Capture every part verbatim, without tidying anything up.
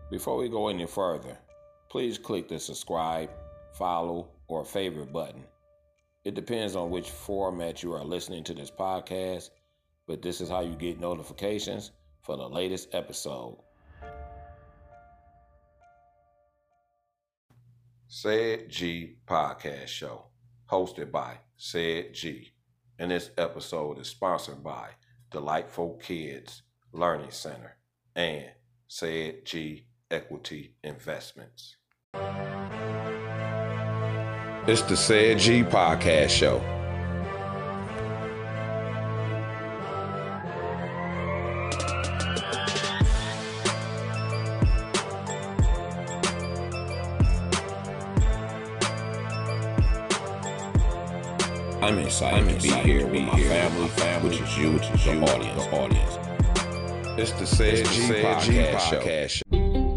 Before we go any further, please click the subscribe, follow, or favorite button. It depends on which format you are listening to this podcast, but this is how you get notifications for the latest episode. Said G Podcast Show, hosted by Said G. And this episode is sponsored by Delightful Kids Learning Center and Said G Equity Investments. It's the Said G Podcast Show. I'm excited, I'm excited to be here to be with my here family, my family, which is you, which is the you, audience. The audience. It's the Said G, G Podcast, G Podcast Show.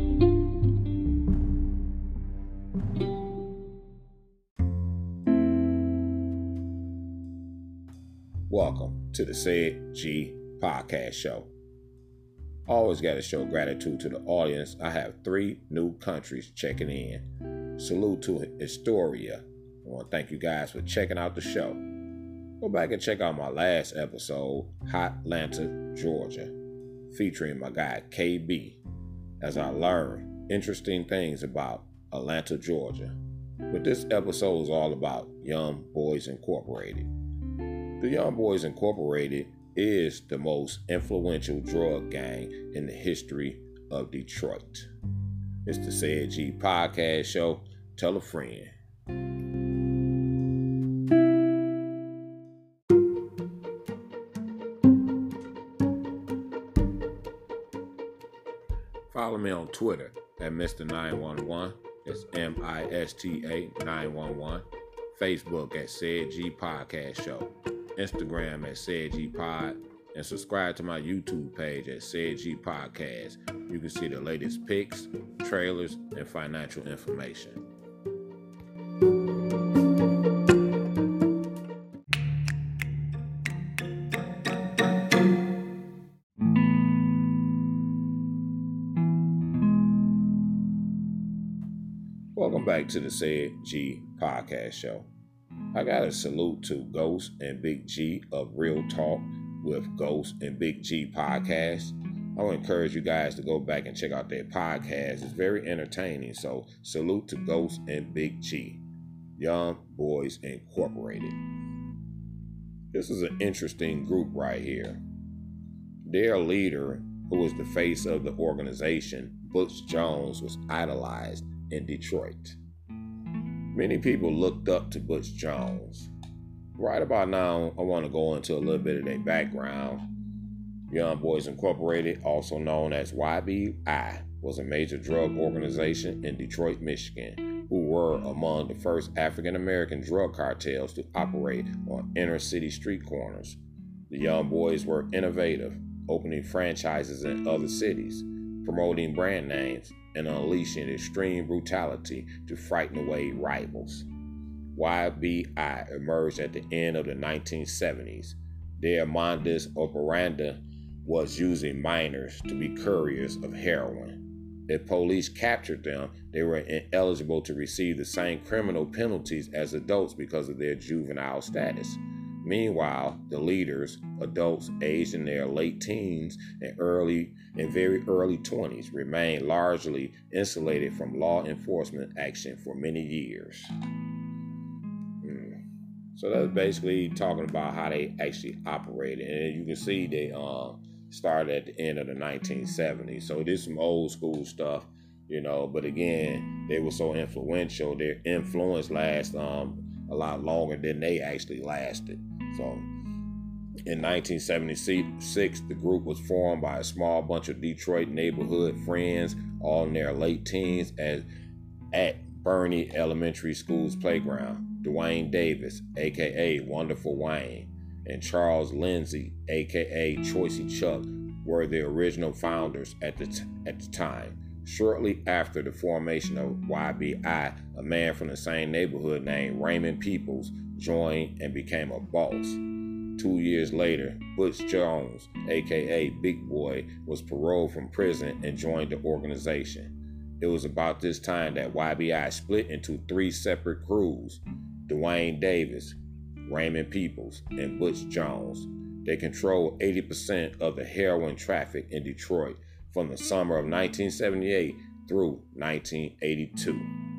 Welcome to the Said G Podcast Show. Always got to show gratitude to the audience. I have three new countries checking in. Salute to Astoria. I want to thank you guys for checking out the show. Go back and check out my last episode, Hotlanta, Georgia, featuring my guy K B, as I learn interesting things about Atlanta, Georgia. But this episode is all about Young Boys Incorporated. The Young Boys Incorporated is the most influential drug gang in the history of Detroit. It's the Said G Podcast Show. Tell a friend. Follow me on Twitter at Mister nine one one. It's M I S T A nine one one. Facebook at Said G Podcast Show. Instagram at Said G Pod. And subscribe to my YouTube page at Said G Podcast. You can see the latest pics, trailers, and financial information. Welcome back to the Said G Podcast Show. I got a salute to Ghost and Big G of Real Talk with Ghost and Big G Podcast. I would encourage you guys to go back and check out their podcast. It's very entertaining. So salute to Ghost and Big G, Young Boys Incorporated. This is an interesting group right here. Their leader, who was the face of the organization, Butch Jones, was idolized in Detroit. Many people looked up to Butch Jones. Right about now, I want to go into a little bit of their background. Young Boys Incorporated, also known as Y B I, was a major drug organization in Detroit, Michigan, who were among the first African-American drug cartels to operate on inner-city street corners. The Young Boys were innovative, opening franchises in other cities, promoting brand names, and unleashing extreme brutality to frighten away rivals. Y B I emerged at the end of the nineteen seventies. Their modus operandi was using minors to be couriers of heroin. If police captured them, they were ineligible to receive the same criminal penalties as adults because of their juvenile status. Meanwhile, the leaders, adults aged in their late teens and early and very early twenties, remained largely insulated from law enforcement action for many years. Mm. So that's basically talking about how they actually operated. And you can see they uh, started at the end of the nineteen seventies. So this is some old school stuff, you know, but again, they were so influential. Their influence lasts um, a lot longer than they actually lasted. So in nineteen seventy-six, the group was formed by a small bunch of Detroit neighborhood friends, all in their late teens, as at Bernie Elementary School's playground. Dwayne Davis, aka Wonderful Wayne, and Charles Lindsay, aka Choicey Chuck, were the original founders at the t- at the time. Shortly after the formation of Y B I, a man from the same neighborhood named Raymond Peoples joined and became a boss. Two years later, Butch Jones, aka Big Boy, was paroled from prison and joined the organization. It was about this time that Y B I split into three separate crews: Dwayne Davis, Raymond Peoples, and Butch Jones. They controlled eighty percent of the heroin traffic in Detroit from the summer of nineteen seventy-eight through nineteen eighty-two.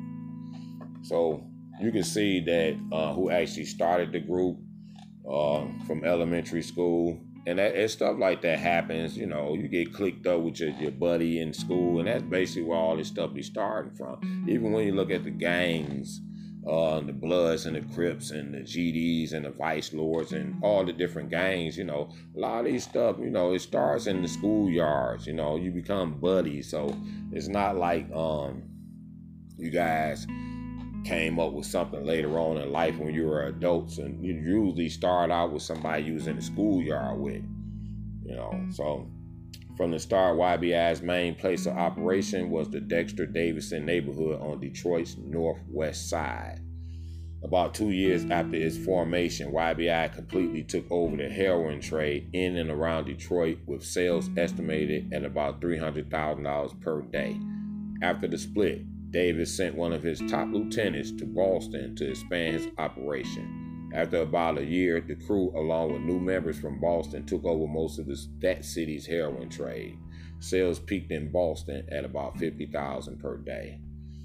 So you can see that uh, who actually started the group uh, from elementary school. And, that, and stuff like that happens. You know, you get clicked up with your, your buddy in school, and that's basically where all this stuff be starting from. Even when you look at the gangs, uh, the Bloods and the Crips and the G Ds and the Vice Lords and all the different gangs, you know, a lot of these stuff, you know, it starts in the schoolyards. You know, you become buddies. So it's not like um, you guys came up with something later on in life when you were adults, and you usually start out with somebody you was in the schoolyard with, you know. So from the start, Y B I's main place of operation was the Dexter Davidson neighborhood on Detroit's northwest side. About two years after its formation, Y B I completely took over the heroin trade in and around Detroit, with sales estimated at about three hundred thousand dollars per day. After the split, Davis sent one of his top lieutenants to Boston to expand his operation. After about a year, the crew, along with new members from Boston, took over most of this, that city's heroin trade. Sales peaked in Boston at about fifty thousand dollars per day.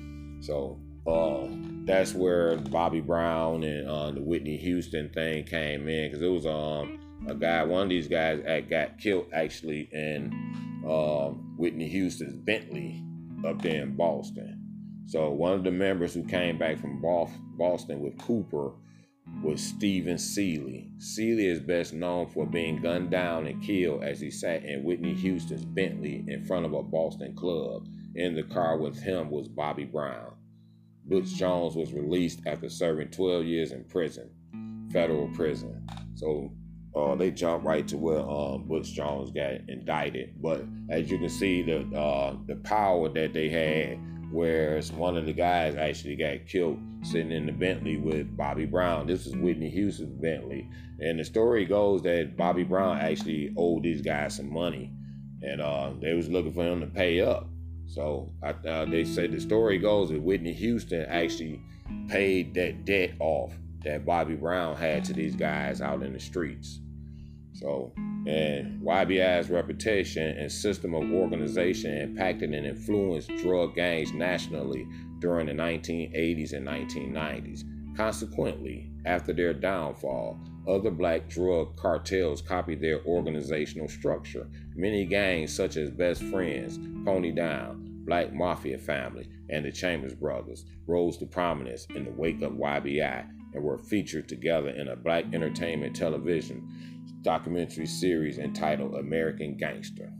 So uh, that's where Bobby Brown and uh, the Whitney Houston thing came in, because it was um, a guy, one of these guys got killed actually in uh, Whitney Houston's Bentley up there in Boston. So one of the members who came back from Boston with Cooper was Stephen Seeley. Seeley is best known for being gunned down and killed as he sat in Whitney Houston's Bentley in front of a Boston club. In the car with him was Bobby Brown. Butch Jones was released after serving twelve years in prison, federal prison. So uh, they jumped right to where um, Butch Jones got indicted. But as you can see, the uh, the power that they had, whereas one of the guys actually got killed sitting in the Bentley with Bobby Brown. This is Whitney Houston's Bentley. And the story goes that Bobby Brown actually owed these guys some money, and uh, they was looking for him to pay up. So uh, they say the story goes that Whitney Houston actually paid that debt off that Bobby Brown had to these guys out in the streets. So, and Y B I's reputation and system of organization impacted and influenced drug gangs nationally during the nineteen eighties and nineteen nineties. Consequently, after their downfall, other black drug cartels copied their organizational structure. Many gangs such as Best Friends, Pony Down, Black Mafia Family, and the Chambers Brothers rose to prominence in the wake of Y B I and were featured together in a black entertainment television documentary series entitled American Gangster.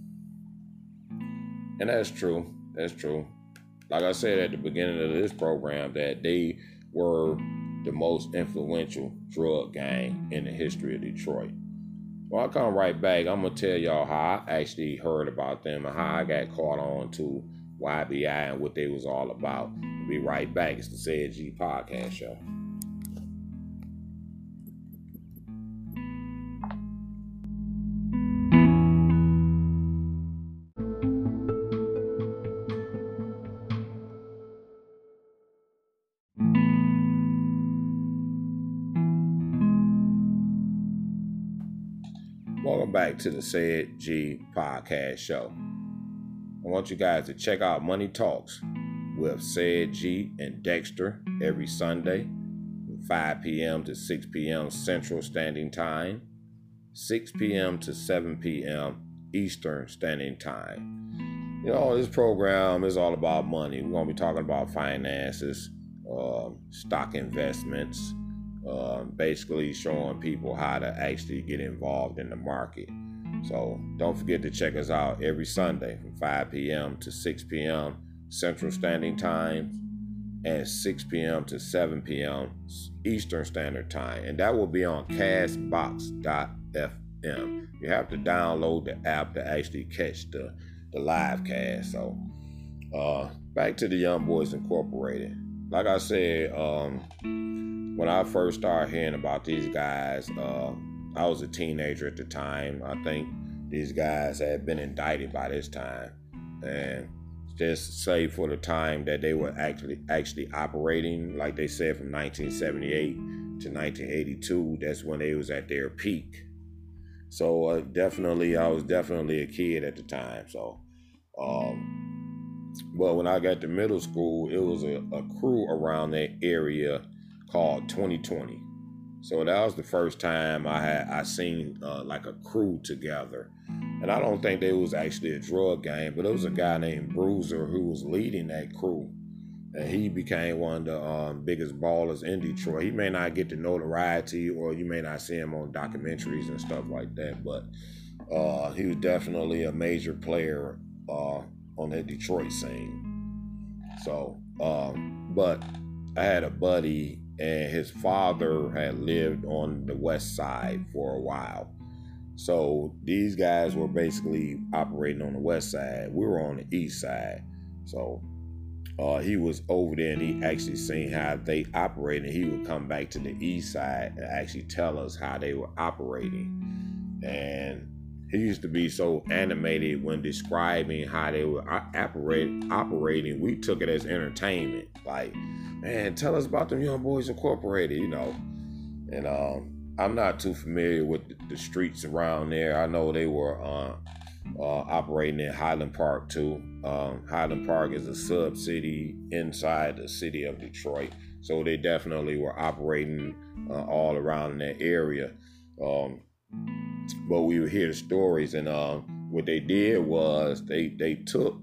And that's true. That's true. Like I said at the beginning of this program, that they were the most influential drug gang in the history of Detroit. Well, I'll come right back. I'm going to tell y'all how I actually heard about them and how I got caught on to Y B I and what they was all about. I'll be right back. It's the Said G Podcast Show. Welcome back to the Said G Podcast Show. I want you guys to check out Money Talks with Said G and Dexter every Sunday from five p.m. to six p.m. Central Standing Time, six p.m. to seven p.m. Eastern Standing Time. You know, this program is all about money. We're going to be talking about finances, uh, stock investments, Uh, basically showing people how to actually get involved in the market. So don't forget to check us out every Sunday from five p.m. to six p.m. Central Standing Time and six p.m. to seven p.m. Eastern Standard Time. And that will be on castbox dot f m. You have to download the app to actually catch the, the live cast. So uh, back to the Young Boys Incorporated. Like I said, um, when I first started hearing about these guys, uh, I was a teenager at the time. I think these guys had been indicted by this time. And just say for the time that they were actually actually operating, like they said, from nineteen seventy-eight to nineteen eighty-two. That's when they was at their peak. So uh, definitely, I was definitely a kid at the time. So, um, but when I got to middle school, it was a, a crew around that area called twenty twenty. So that was the first time I had I seen uh, like a crew together. And I don't think they was actually a drug gang, but it was a guy named Bruiser who was leading that crew. And he became one of the um, biggest ballers in Detroit. He may not get the notoriety, or you may not see him on documentaries and stuff like that, but uh, he was definitely a major player uh, on the Detroit scene. So, um, but I had a buddy, and his father had lived on the west side for a while. So these guys were basically operating on the west side. We were on the east side. So uh, he was over there, and he actually seen how they operated. He would come back to the east side and actually tell us how they were operating. And he used to be so animated when describing how they were operate, operating. We took it as entertainment. Like, man, tell us about them Young Boys Incorporated, you know. And um, I'm not too familiar with the streets around there. I know they were uh, uh, operating in Highland Park too. Um, Highland Park is a sub-city inside the city of Detroit. So they definitely were operating uh, all around in that area. Um, but we would hear the stories, and uh, what they did was they, they took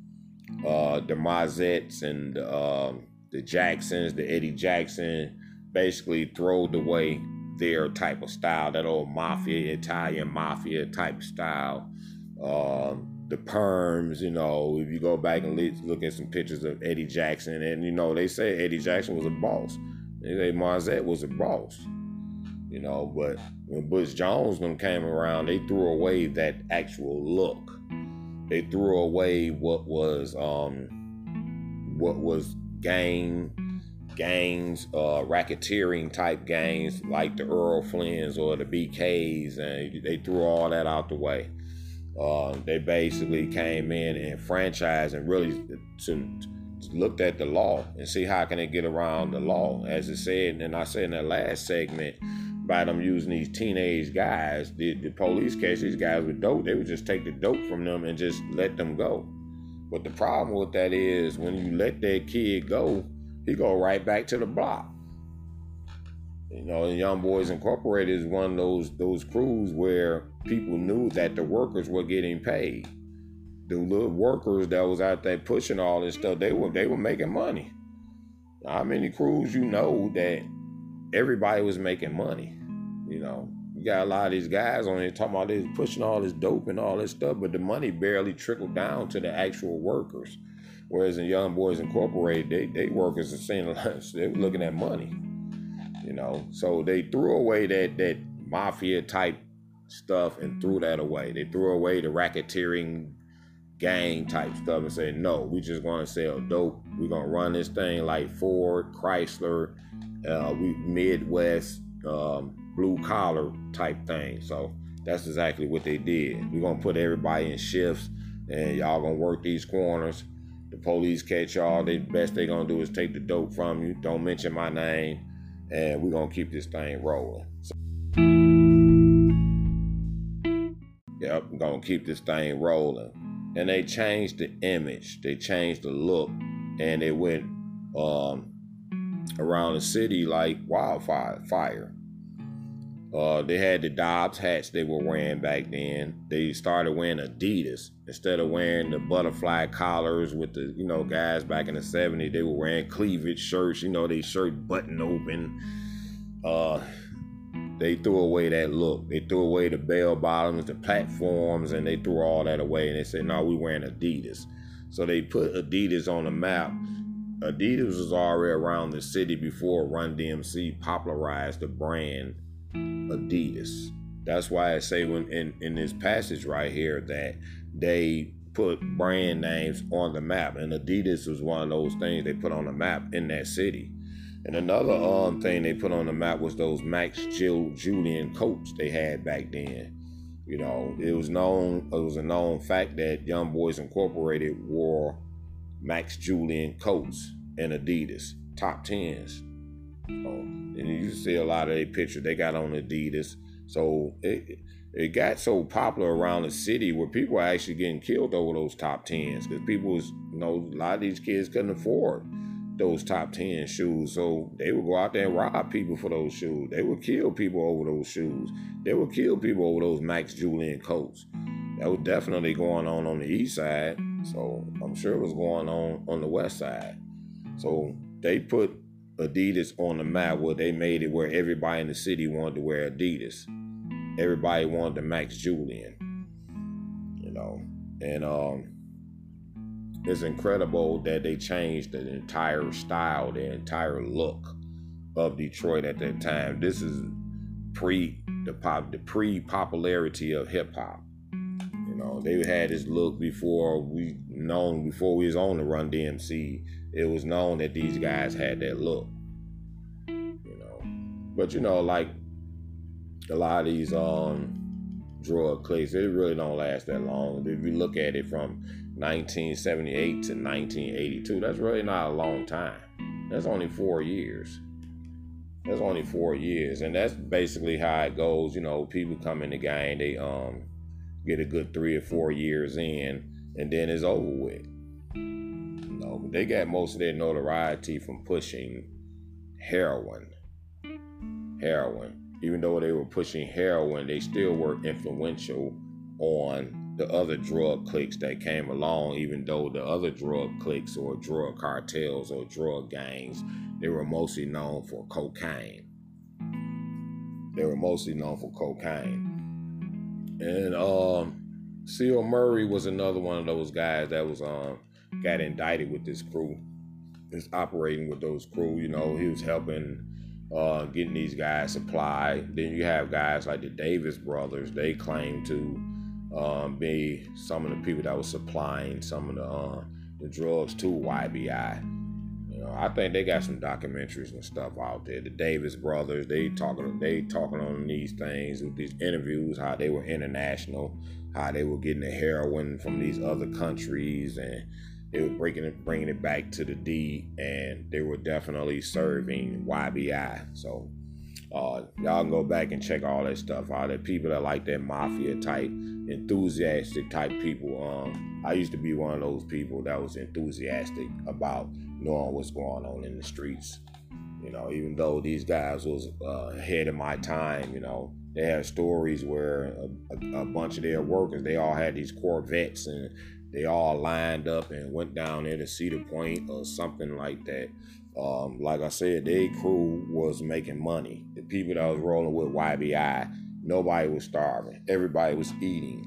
uh, the Mazettes and um, the Jacksons, the Eddie Jackson, basically throwed away their type of style, that old mafia, Italian mafia type style. Um, the perms, you know, if you go back and look at some pictures of Eddie Jackson, and, you know, they say Eddie Jackson was a boss. They say Marzette was a boss, you know, but when Butch Jones them came around, they threw away that actual look. They threw away what was, um, what was gang gangs, uh, racketeering type gangs like the Earl Flynn's or the B Ks, and they threw all that out the way. Uh, they basically came in and franchised and really to, to looked at the law and see how can they get around the law. As it said, and I said in that last segment, by them using these teenage guys, the, the police catch these guys with dope, they would just take the dope from them and just let them go. But the problem with that is when you let that kid go, he go right back to the block. You know, Young Boys Incorporated is one of those those crews where people knew that the workers were getting paid. The little workers that was out there pushing all this stuff, they were they were making money. How many crews you know that everybody was making money? You know, you got a lot of these guys on here talking about this pushing all this dope and all this stuff, but the money barely trickled down to the actual workers. Whereas in Young Boys Incorporated, they they workers are saying they were looking at money. You know, so they threw away that that mafia type stuff and threw that away. They threw away the racketeering gang type stuff and said, no, we just want to sell dope. We're gonna run this thing like Ford, Chrysler, uh, we Midwest, um, blue collar type thing. So that's exactly what they did. We're gonna put everybody in shifts, and y'all gonna work these corners. The police catch y'all. The best they gonna do is take the dope from you. Don't mention my name. And we're going to keep this thing rolling. So, yep, we're going to keep this thing rolling. And they changed the image. They changed the look. And it went um, around the city like wildfire. Fire. Uh, they had the Dobbs hats they were wearing back then. They started wearing Adidas. Instead of wearing the butterfly collars with the, you know, guys back in the seventies, they were wearing cleavage shirts, you know, they shirt button open. Uh, they threw away that look. They threw away the bell bottoms, the platforms, and they threw all that away. And they said, no, we're wearing Adidas. So they put Adidas on the map. Adidas was already around the city before Run D M C popularized the brand Adidas. That's why I say when in, in this passage right here that they put brand names on the map, and Adidas was one of those things they put on the map in that city. And another um thing they put on the map was those Max Jill Julian coats they had back then. You know, it was known it was a known fact that Young Boys Incorporated wore Max Julien coats and Adidas top tens. Oh, and you see a lot of their pictures they got on Adidas. So it it got so popular around the city where people were actually getting killed over those top tens because people was, you know, a lot of these kids couldn't afford those top ten shoes. So they would go out there and rob people for those shoes. They would kill people over those shoes. They would kill people over those Max Julien coats. That was definitely going on on the east side. So I'm sure it was going on on the west side. So they put Adidas on the map where they made it where everybody in the city wanted to wear Adidas. Everybody wanted the Max Julien, you know. And um, it's incredible that they changed the entire style, the entire look of Detroit at that time. This is pre the pop, the pre-popularity of hip hop. You know, they had this look before we known before we was on the Run D M C. It was known that these guys had that look. You know, but you know, like a lot of these um drug cliques, they really don't last that long. If you look at it from nineteen seventy-eight to nineteen eighty-two, that's really not a long time. That's only four years. That's only four years, and that's basically how it goes. You know, people come in the game, they um get a good three or four years in, and then it's over with. You know, they got most of their notoriety from pushing heroin. Heroin. Even though they were pushing heroin, they still were influential on the other drug cliques that came along, even though the other drug cliques or drug cartels or drug gangs, they were mostly known for cocaine. They were mostly known for cocaine. And um, Seal Murray was another one of those guys that was um, got indicted with this crew. Is operating with those crew. You know, he was helping Uh, getting these guys supply. Then you have guys like the Davis brothers. They claim to um, be some of the people that was supplying some of the uh, the drugs to Y B I. You know, I think they got some documentaries and stuff out there. The Davis brothers, they talking, they talking on these things with these interviews, how they were international, how they were getting the heroin from these other countries, and they were breaking it, bringing it back to the D, and they were definitely serving Y B I. So uh, y'all can go back and check all that stuff out. There people that like that mafia type, enthusiastic type people. Um, I used to be one of those people that was enthusiastic about knowing what's going on in the streets. You know, even though these guys was uh, ahead of my time, you know, they had stories where a, a, a bunch of their workers, they all had these Corvettes and they all lined up and went down there to Cedar Point or something like that. Um, like I said, their crew was making money. The people that was rolling with Y B I, nobody was starving. Everybody was eating.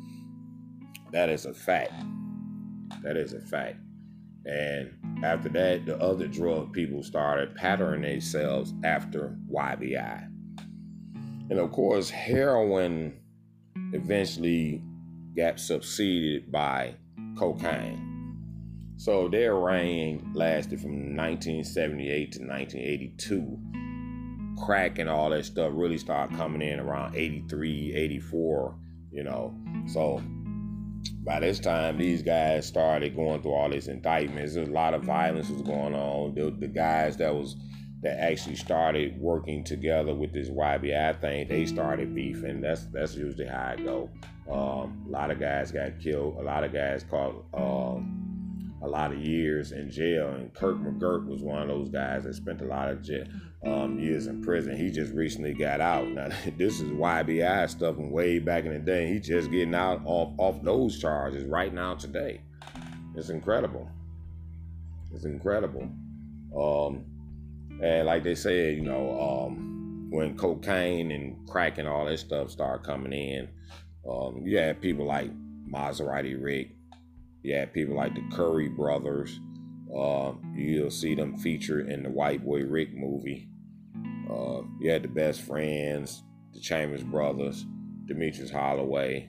That is a fact. That is a fact. And after that, the other drug people started patterning themselves after Y B I. And of course, heroin eventually got succeeded by cocaine. So their reign lasted from nineteen seventy-eight to nineteen eighty-two. Crack and all that stuff really started coming in around eighty-three, eighty-four, you know. So by this time, these guys started going through all these indictments. There's a lot of violence was going on. The, the guys that was that actually started working together with this Y B I thing, they started beefing. That's that's usually how it go. Um, a lot of guys got killed. A lot of guys caught um, a lot of years in jail. And Kurt McGurk was one of those guys that spent a lot of jail, um, years in prison. He just recently got out. Now, this is Y B I stuff from way back in the day. He just getting out off, off those charges right now today. It's incredible. It's incredible. Um, and like they said, you know, um, when cocaine and crack and all that stuff started coming in, Um, you had people like Maserati Rick. You had people like the Curry brothers. Uh, you'll see them featured in the White Boy Rick movie. Uh, you had the Best Friends, the Chambers brothers, Demetrius Holloway.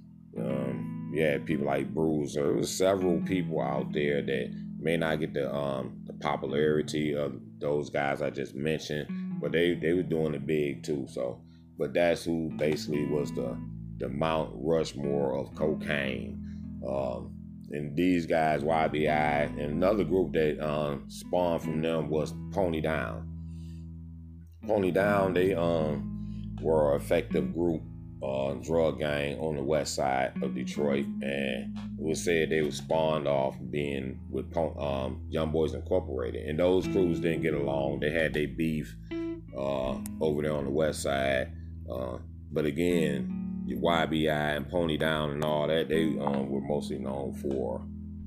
Um, you had people like Bruiser. There was several people out there that may not get the um, the popularity of those guys I just mentioned, but they, they were doing it big too. So, but that's who basically was the the Mount Rushmore of cocaine. Um, and these guys, Y B I, and another group that um, spawned from them was Pony Down. Pony Down, they um were an effective group, uh, drug gang on the west side of Detroit, and it was said they were spawned off being with um, Young Boys Incorporated, and those crews didn't get along. They had their beef uh, over there on the west side, uh, but again, Y B I and Pony Down and all that, they um, were mostly known for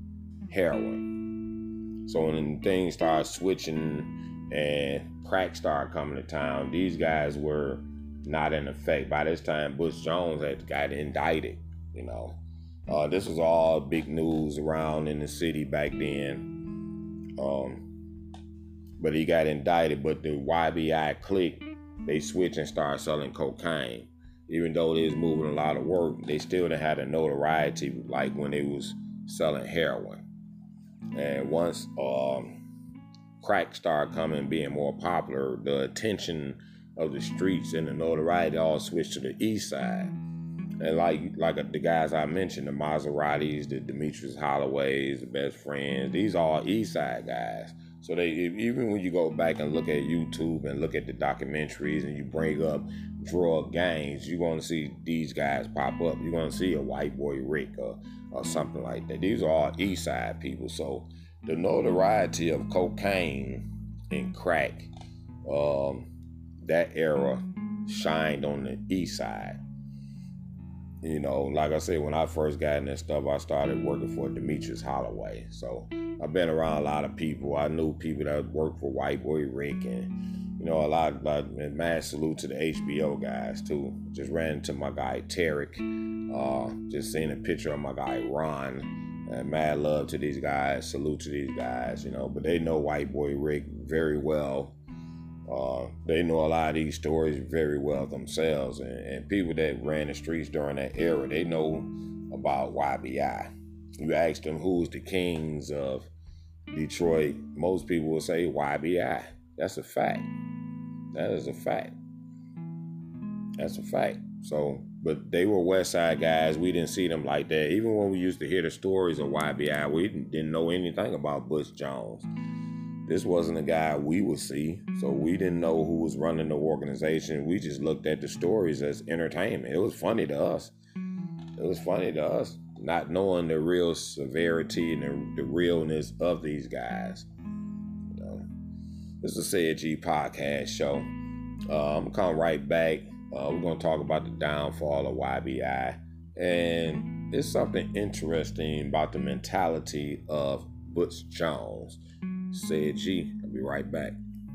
heroin. So when things started switching and crack started coming to town, these guys were not in effect. By this time, Butch Jones had got indicted, you know. Uh, this was all big news around in the city back then. Um, but he got indicted, but the Y B I clique, they switched and started selling cocaine. Even though they was moving a lot of work, they still didn't have the notoriety like when they was selling heroin. And once um, crack started coming, being more popular, the attention of the streets and the notoriety all switched to the east side. And like like the guys I mentioned, the Maseratis, the Demetrius Holloways, the Best Friends, these are all east side guys. So they, even when you go back and look at YouTube and look at the documentaries and you bring up drug gangs, you're going to see these guys pop up. You're going to see a White Boy Rick or, or something like that. These are all east side people. So the notoriety of cocaine and crack, um, that era shined on the east side. You know, like I said, when I first got in that stuff, I started working for Demetrius Holloway. So I've been around a lot of people. I knew people that worked for White Boy Rick, and, you know, a lot of, and mad salute to the H B O guys, too. Just ran into my guy, Tarek. Uh, just seen a picture of my guy, Ron. And mad love to these guys. Salute to these guys, you know. But they know White Boy Rick very well. Uh, they know a lot of these stories very well themselves, and, and people that ran the streets during that era, they know about Y B I. You ask them who's the kings of Detroit, most people will say Y B I. That's a fact. That is a fact. That's a fact. So, but they were West Side guys. We didn't see them like that. Even when we used to hear the stories of Y B I, we didn't, didn't know anything about Butch Jones. This wasn't a guy we would see, so we didn't know who was running the organization. We just looked at the stories as entertainment. It was funny to us. It was funny to us, not knowing the real severity and the, the realness of these guys. You know, this is a Said G podcast show. Uh, I'm coming right back. Uh, we're going to talk about the downfall of Y B I, and it's something interesting about the mentality of Butch Jones. Said G. I'll be right back.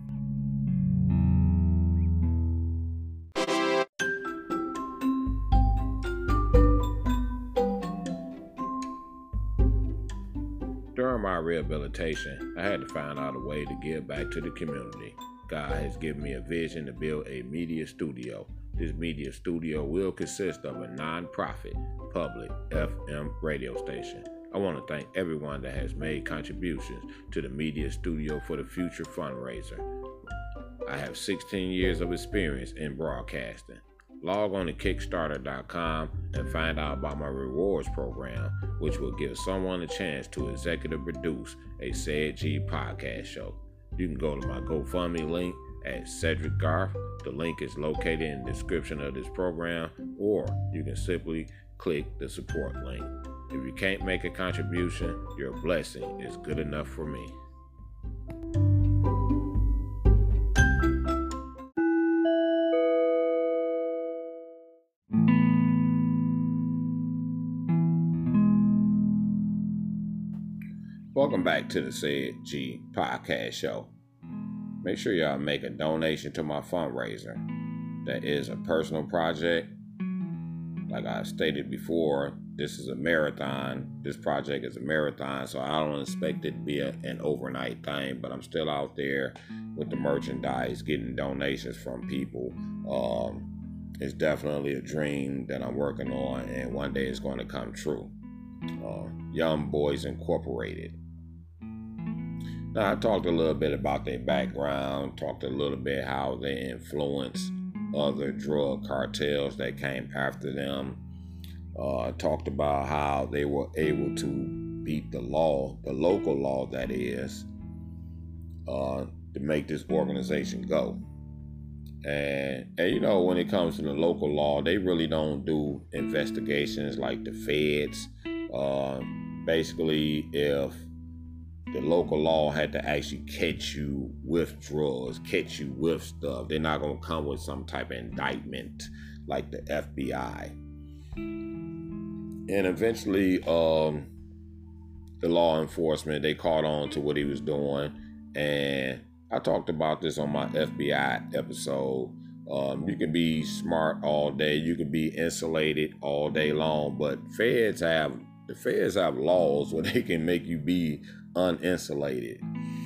During my rehabilitation, I had to find out a way to give back to the community. God has given me a vision to build a media studio. This media studio will consist of a non-profit, public F M radio station. I want to thank everyone that has made contributions to the Media Studio for the Future fundraiser. I have sixteen years of experience in broadcasting. Log on to Kickstarter dot com and find out about my rewards program, which will give someone a chance to executive produce a Said G podcast show. You can go to my GoFundMe link at Cedric Garth. The link is located in the description of this program, or you can simply click the support link. If you can't make a contribution, your blessing is good enough for me. Welcome back to the Said G podcast show. Make sure y'all make a donation to my fundraiser. That is a personal project. Like I stated before, this is a marathon. This project is a marathon, so I don't expect it to be a, an overnight thing, but I'm still out there with the merchandise, getting donations from people. Um, it's definitely a dream that I'm working on, and one day it's going to come true. Uh, Young Boys Incorporated. Now, I talked a little bit about their background, talked a little bit how they influenced other drug cartels that came after them. Uh, talked about how they were able to beat the law, the local law that is, uh, to make this organization go. And, and, you know, when it comes to the local law, they really don't do investigations like the feds. Uh, basically, if the local law had to actually catch you with drugs, catch you with stuff, they're not going to come with some type of indictment like the F B I. And eventually, um, the law enforcement, they caught on to what he was doing. And I talked about this on my F B I episode. Um, you can be smart all day. You can be insulated all day long. But feds have, the feds have laws where they can make you be uninsulated.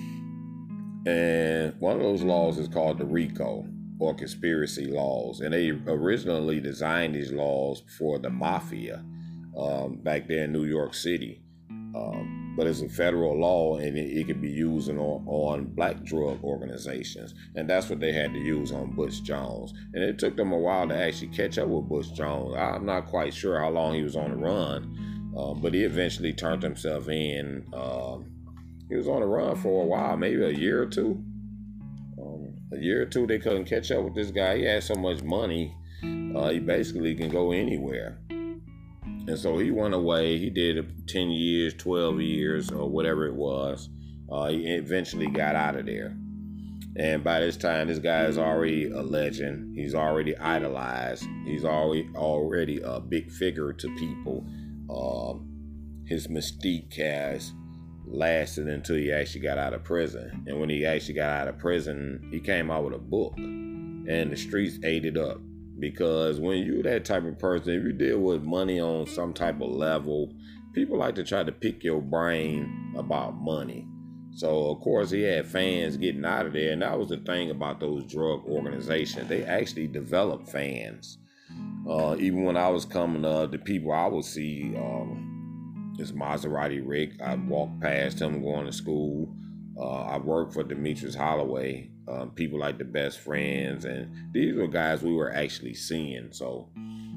And one of those laws is called the RICO, or conspiracy laws. And they originally designed these laws for the mafia um, back there in New York City. Um, but it's a federal law, and it, it can be used on, on black drug organizations. And that's what they had to use on Butch Jones. And it took them a while to actually catch up with Butch Jones. I'm not quite sure how long he was on the run, uh, but he eventually turned himself in. Um, he was on the run for a while, maybe a year or two. Um, a year or two, they couldn't catch up with this guy. He had so much money, uh, he basically can go anywhere. And so he went away. He did ten years, twelve years, or whatever it was. Uh, he eventually got out of there. And by this time, this guy is already a legend. He's already idolized. He's already already a big figure to people. Uh, his mystique has lasted until he actually got out of prison. And when he actually got out of prison, he came out with a book. And the streets ate it up. Because when you're that type of person, if you deal with money on some type of level, people like to try to pick your brain about money. So, of course, he had fans getting out of there. And that was the thing about those drug organizations. They actually developed fans. Uh, even when I was coming up, the people I would see, um, is Maserati Rick. I'd walk past him going to school. Uh, I worked for Demetrius Holloway. Um, people like the Best Friends, and these were guys we were actually seeing. So,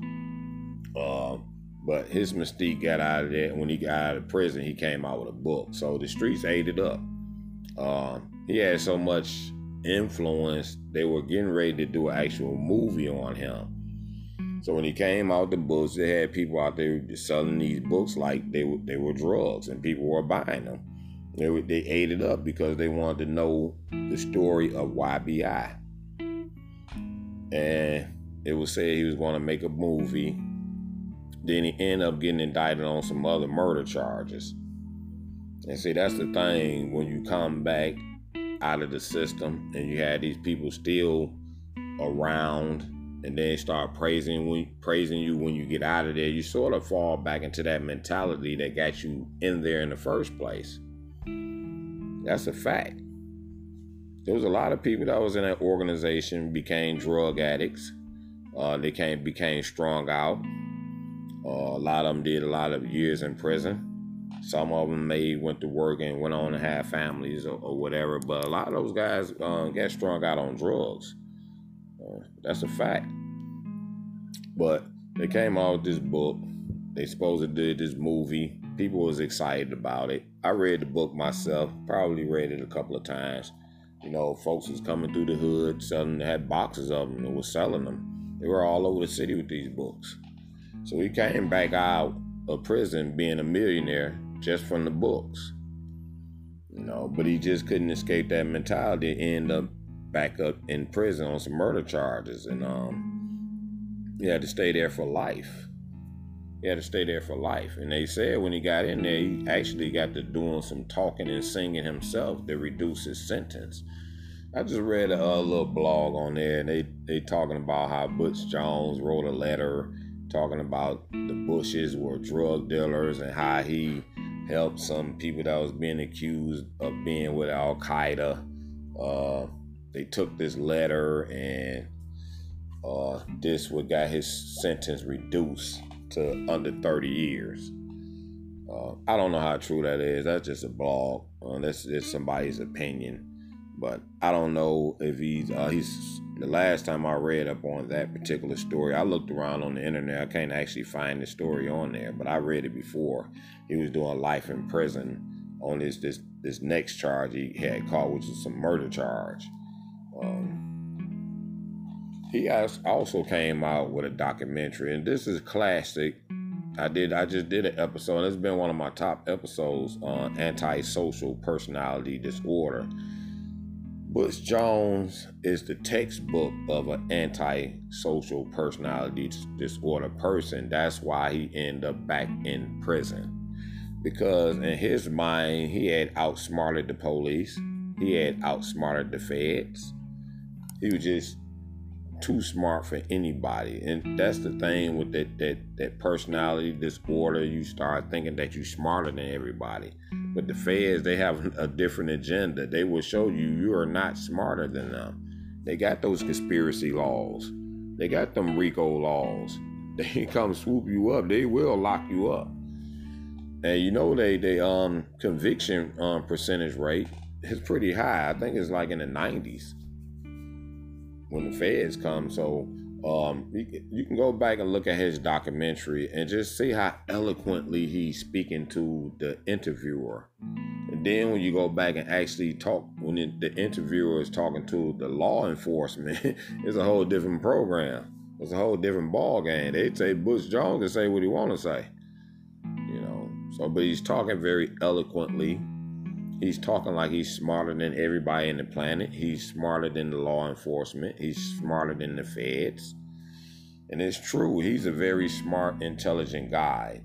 uh, but his mystique got out of there. When he got out of prison, he came out with a book. So the streets ate it up. Uh, he had so much influence, they were getting ready to do an actual movie on him. So when he came out the books, they had people out there selling these books like they were, they were drugs, and people were buying them. They, they ate it up because they wanted to know the story of Y B I. And it was said he was going to make a movie. Then he ended up getting indicted on some other murder charges. And see, that's the thing. When you come back out of the system and you had these people still around, and they start praising when, praising you when you get out of there, you sort of fall back into that mentality that got you in there in the first place. That's a fact. There was a lot of people that was in that organization became drug addicts. Uh, they came, became strung out. Uh, a lot of them did a lot of years in prison. Some of them may went to work and went on to have families or, or whatever. But a lot of those guys uh, got strung out on drugs. Uh, that's a fact. But they came out with this book. They supposedly did this movie. People was excited about it. I read the book myself, probably read it a couple of times. You know, folks was coming through the hood, selling, had boxes of them and was selling them. They were all over the city with these books. So he came back out of prison being a millionaire just from the books. You know, but he just couldn't escape that mentality and end up back up in prison on some murder charges. And um, he had to stay there for life. He had to stay there for life. And they said when he got in there, he actually got to doing some talking and singing himself to reduce his sentence. I just read a, a little blog on there, and they, they talking about how Butch Jones wrote a letter talking about the Bushes were drug dealers and how he helped some people that was being accused of being with Al-Qaeda. Uh, they took this letter, and uh, this what got his sentence reduced to under thirty years. Uh, I don't know how true that is. That's just a blog. Uh, that's just somebody's opinion. But I don't know if he's, uh, he's, the last time I read up on that particular story, I looked around on the internet. I can't actually find the story on there, but I read it before. He was doing life in prison on this this this next charge he had caught, which was some murder charge. Um, he also came out with a documentary, and this is classic. I did. I just did an episode. It's been one of my top episodes on antisocial personality disorder. Butch Jones is the textbook of an antisocial personality disorder person. That's why he ended up back in prison. Because in his mind, he had outsmarted the police. He had outsmarted the feds. He was just too smart for anybody. And that's the thing with that that that personality disorder. You start thinking that you're smarter than everybody. But the feds, they have a different agenda. They will show you you are not smarter than them. They got those conspiracy laws. They got them RICO laws. They come swoop you up. They will lock you up. And you know they they um conviction um percentage rate is pretty high. I think it's like in the nineties when the feds come. So um you, you can go back and look at his documentary and just see how eloquently he's speaking to the interviewer. And then when you go back and actually talk, when it, the interviewer is talking to the law enforcement, it's a whole different program. It's a whole different ball game. They say Butch Jones can say what he want to say. You know, so, but he's talking very eloquently. He's talking like he's smarter than everybody in the planet. He's smarter than the law enforcement. He's smarter than the feds. And it's true, he's a very smart, intelligent guy.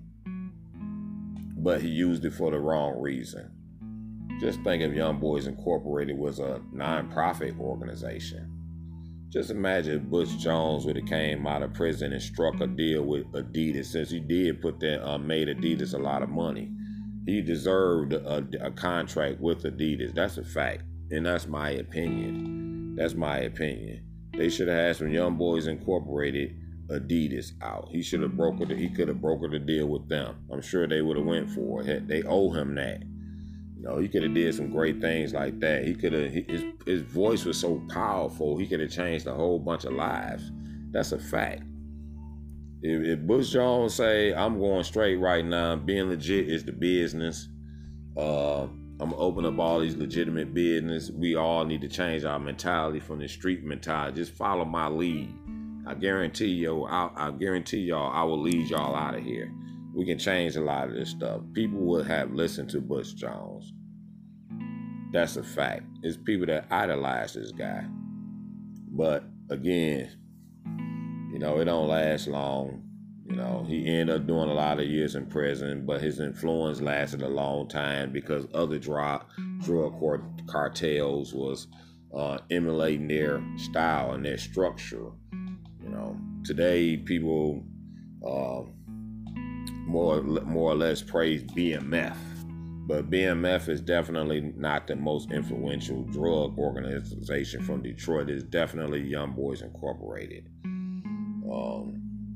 But he used it for the wrong reason. Just think if Young Boys Incorporated was a non-profit organization. Just imagine if Butch Jones would have came out of prison and struck a deal with Adidas, since he did put that, uh, made Adidas a lot of money. He deserved a, a contract with Adidas. That's a fact. And that's my opinion. That's my opinion. They should have had some Young Boys Incorporated Adidas out. He should have brokered it. He could have brokered a deal with them. I'm sure they would have went for it. They owe him that. You know, he could have did some great things like that. He could have, his, his voice was so powerful, he could have changed a whole bunch of lives. That's a fact. If, if Butch Jones say, I'm going straight right now, being legit is the business, uh, I'm going to open up all these legitimate business. We all need to change our mentality from the street mentality. Just follow my lead. I guarantee you, I, I guarantee y'all, I will lead y'all out of here. We can change a lot of this stuff. People would have listened to Butch Jones. That's a fact. It's people that idolize this guy. But again, you know, it don't last long. You know, he ended up doing a lot of years in prison, but his influence lasted a long time because other drug, drug cartels was uh, emulating their style and their structure. You know, today people uh, more more or less praise B M F, but B M F is definitely not the most influential drug organization from Detroit. It's definitely Young Boys Incorporated. Um,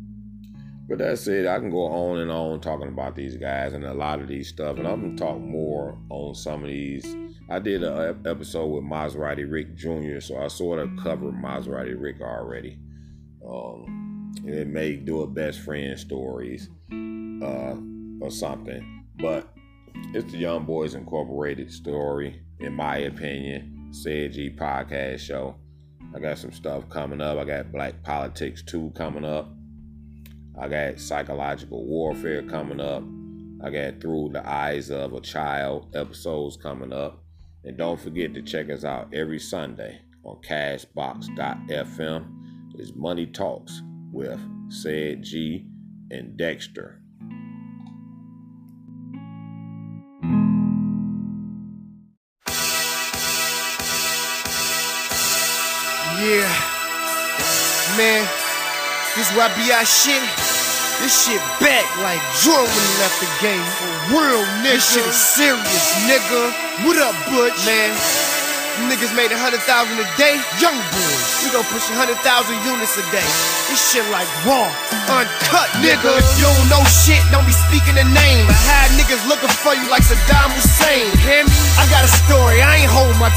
but that's it. I can go on and on talking about these guys and a lot of these stuff, and I'm gonna talk more on some of these. I did an episode with Maserati Rick Junior, so I sort of covered Maserati Rick already. Um, it may do a best friend stories uh, or something, but it's the Young Boys Incorporated story, in my opinion. Said G podcast show. I got some stuff coming up. I got Black Politics two coming up. I got Psychological Warfare coming up. I got Through the Eyes of a Child episodes coming up. And don't forget to check us out every Sunday on cashbox dot f m. It's Money Talks with Said G and Dexter. Yeah, man, this Y B I shit, this shit back like Jordan when he left the game. For real, nigga. This shit is serious, nigga. What up, Butch? Man, niggas made a hundred thousand a day. Young Boys, we gon' push a hundred thousand units a day. This shit like raw, uncut, nigga. If you don't know shit, don't be speaking the name. I had niggas looking for you like Saddam Hussein. Hear me? I got a story, I ain't hold my tongue. It's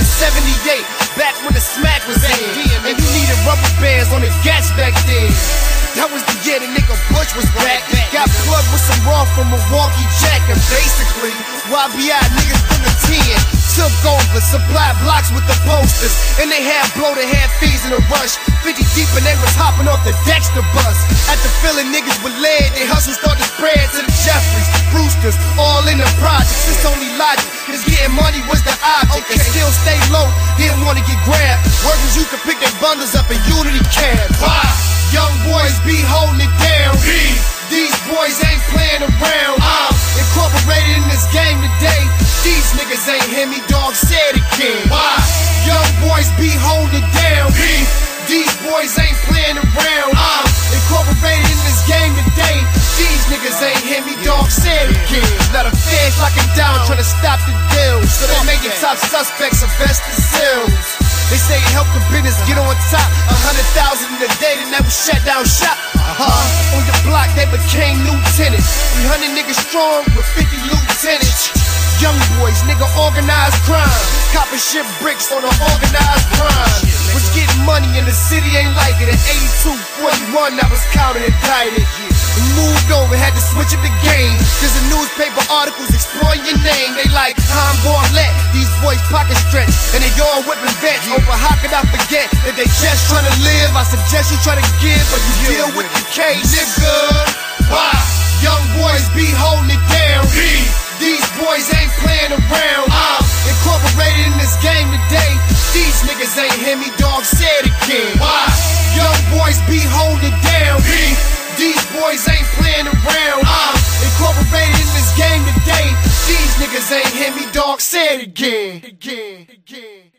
seventy-eight, back when the smack was in. And you needed rubber bands on the gats back then. That was the year the nigga Bush was back. Got plugged with some raw from Milwaukee Jack. And basically, Y B I niggas from the ten took over, supplied blocks with the posters. And they had blow the half fees in a rush. fifty deep and they was hopping off the Dexter bus. After filling niggas with lead, they hustle started spread to the Jeffries, Brewsters, all in the projects. It's only logic, cause getting money was the object. Okay. And still stay low, didn't wanna get grabbed. Workers used to pick their bundles up in Unity cabs. Why? Young boys be holding it down. B. These boys ain't playing around. I'm incorporated in this game today. These niggas ain't hear me, dog, say it again. Why? Young boys be holding it down. B. These boys ain't playing around. I'm incorporated in this game today. These niggas ain't hear me, dog, say it again. Now the feds locking down, trying to stop the deal. So they making top suspects invest the seals. They say it helped the business get on top. A hundred thousand in a day, they never shut down shop. Uh-huh. On your block, they became lieutenants. three hundred niggas strong with fifty lieutenants. Young boys, nigga, organized crime. Copping shit bricks on an organized crime. Was getting money and the city ain't like it. At eighty-two, forty-one, I was counted and indicted. And moved over, had to switch up the game. Cause the newspaper articles exploring your name. They like, I'm Barlett, these boys pocket stretch. And they all whipping vets over how could I forget that they just trying to live. I suggest you try to give, but you deal with the case. Nigga, why? Young boys be holding it down. B. These boys ain't playing around. I'm incorporated in this game today. These niggas ain't hear me, dog, say it again. Why? Young boys be holding it down. B. These boys ain't playing around. I'm incorporated in this game today. These niggas ain't hear me, dog, say it again. Again, again.